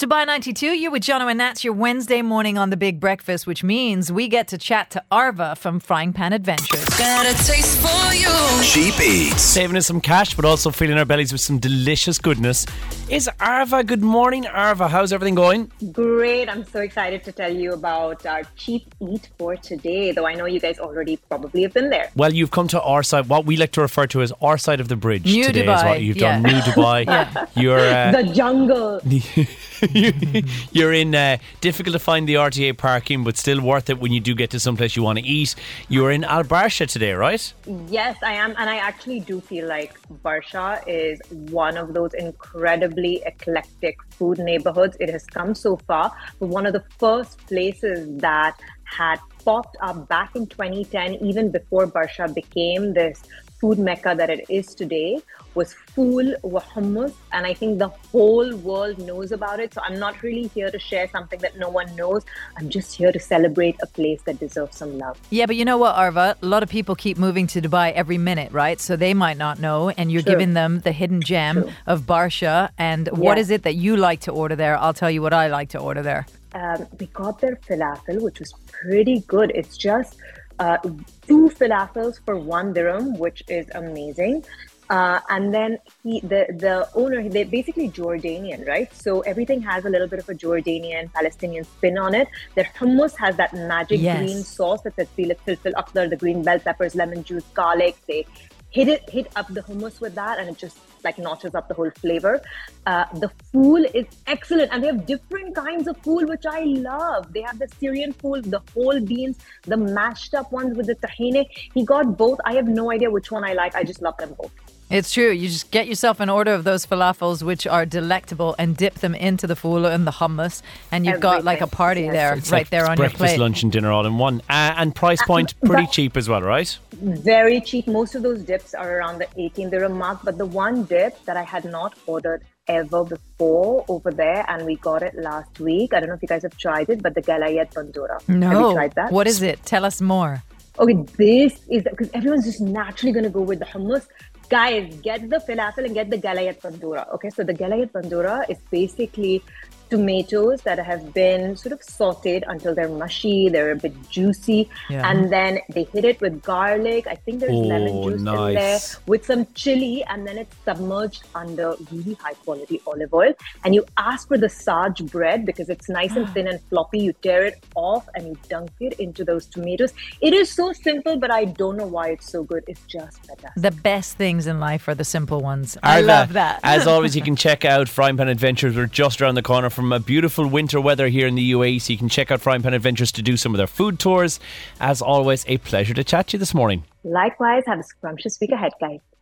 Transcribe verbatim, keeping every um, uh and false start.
Dubai ninety-two, you're with Jono and Nats, your Wednesday morning on The Big Breakfast, which means we get to chat to Arva from Frying Pan Adventures. Got a taste for you. Cheap Eats. Saving us some cash, but also filling our bellies with some delicious goodness is Arva. Good morning, Arva. How's everything going? Great. I'm so excited to tell you about our Cheap Eat for today, though I know you guys already probably have been there. Well, you've come to our side, what we like to refer to as our side of the bridge. New today Dubai. Is what you've Yeah. done. New Dubai. Yeah. You're uh, The jungle. You're in uh, difficult to find the R T A parking, but still worth it when you do get to someplace you want to eat. You're in Al Barsha today, right? Yes, I am. And I actually do feel like Barsha is one of those incredibly eclectic food neighborhoods. It has come so far, but one of the first places that had popped up back in twenty ten, even before Barsha became this food mecca that it is today, was Fool wa Hummus, and I think the whole world knows about it. So I'm not really here to share something that no one knows. I'm just here to celebrate a place that deserves some love. Yeah, but you know what, Arva? A lot of people keep moving to Dubai every minute, right? So they might not know, and you're True. giving them the hidden gem True. of Barsha. And what Yes. is it that you like to order there? I'll tell you what I like to order there. Um, we got their falafel, which was pretty good. It's just uh, two falafels for one dirham, which is amazing. Uh, and then he, the the owner, they're basically Jordanian, right? So everything has a little bit of a Jordanian, Palestinian spin on it. Their hummus has that magic Yes. green sauce that's at filfil akhdar, the green bell peppers, lemon juice, garlic. They hit it, hit up the hummus with that, and it just like notches up the whole flavor. Uh, the fool is excellent, and they have different kinds of fool, which I love. They have the Syrian fool, the whole beans, the mashed up ones with the tahini. He got both. I have no idea which one I like. I just love them both. It's true. You just get yourself an order of those falafels, which are delectable, and dip them into the fool and the hummus, and you've got like a Everything. party Yes. there, It's right like there on your breakfast, plate. lunch and dinner all in one. Uh, and price point, pretty but- cheap as well, right? Very cheap. Most of those dips are around the eighteen dirham mark, but the one dip that I had not ordered ever before over there, and we got it last week. I don't know if you guys have tried it, but the Galayat Bandura. No. Have you tried that? What is it? Tell us more. Okay, this is because everyone's just naturally going to go with the hummus. Guys, get the falafel and get the Galayat Bandura. Okay, so the Galayat Bandura is basically tomatoes that have been sort of sauteed until they're mushy, they're a bit juicy, Yeah. and then they hit it with garlic. I think there's Oh, lemon juice in there nice. with some chili, and then it's submerged under really high quality olive oil. And you ask for the Saj bread because it's nice and thin and floppy. You tear it off and you dunk it into those tomatoes. It is so simple, but I don't know why it's so good. It's just fantastic. The best things in life are the simple ones. I Arva, love that. As always, you can check out Frying Pan Adventures. We're just around the corner from a beautiful winter weather here in the U A E, so you can check out Frying Pan Adventures to do some of their food tours. As always, a pleasure to chat to you this morning. Likewise, have a scrumptious week ahead, guys.